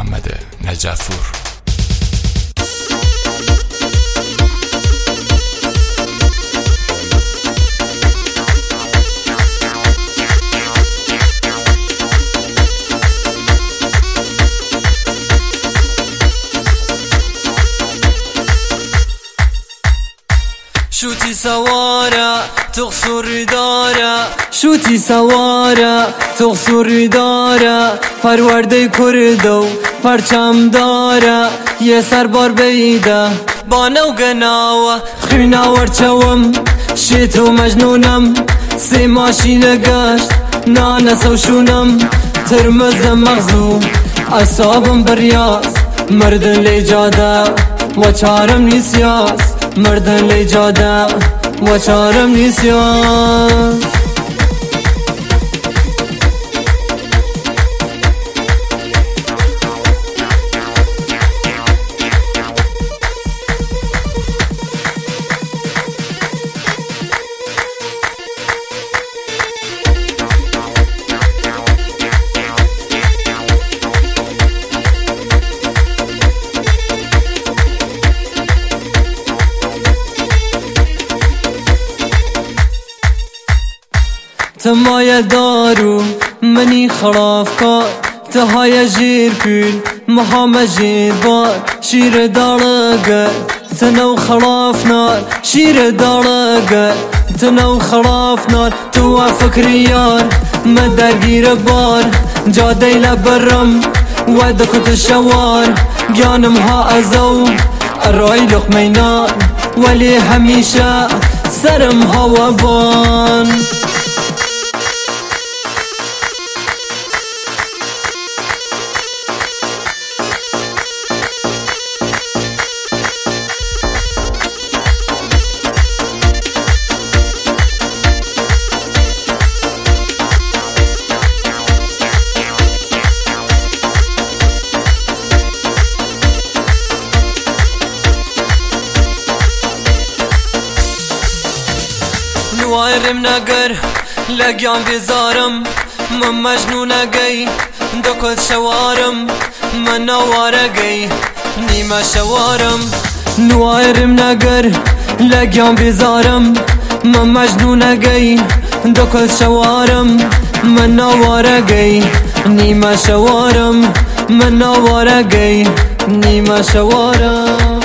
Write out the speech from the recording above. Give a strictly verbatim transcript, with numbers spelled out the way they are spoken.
محمد نجفور. شوتی سواره تقصوری داره، شوتی سواره تقصوری داره، پرورده کردو پرچم داره، یه سربار بیده با نوگناوه خینا ورچوم شیت و مجنونم، سی ماشین گشت نانس و شونم، ترمز مغزو اصابم بریاس، مردن لی جاده و چارم نیسیاس، مردن لی جاده و چارم نیسیاس. تمای دارو منی خراف کار، تهای جیر کل محام جیر بار، شیر دارگر تنو خراف نار، شیر دارگر تنو خراف نار، تو فکری یار مدرگیر بار، جاده لبرم و دکت شوار، گیانم ها ازو ارای لقمه نار، ولی همیشه سرم هوا بان. نوارم نگر لگیان بیزارم، من مجنون گی دکت شوارم، من نواره گی نیمه شوارم. نوارم نگر لگیان بیزارم، من مجنون گی دکت شوارم، من نواره گی نیمه شوارم، من نواره گی نیمه شوارم.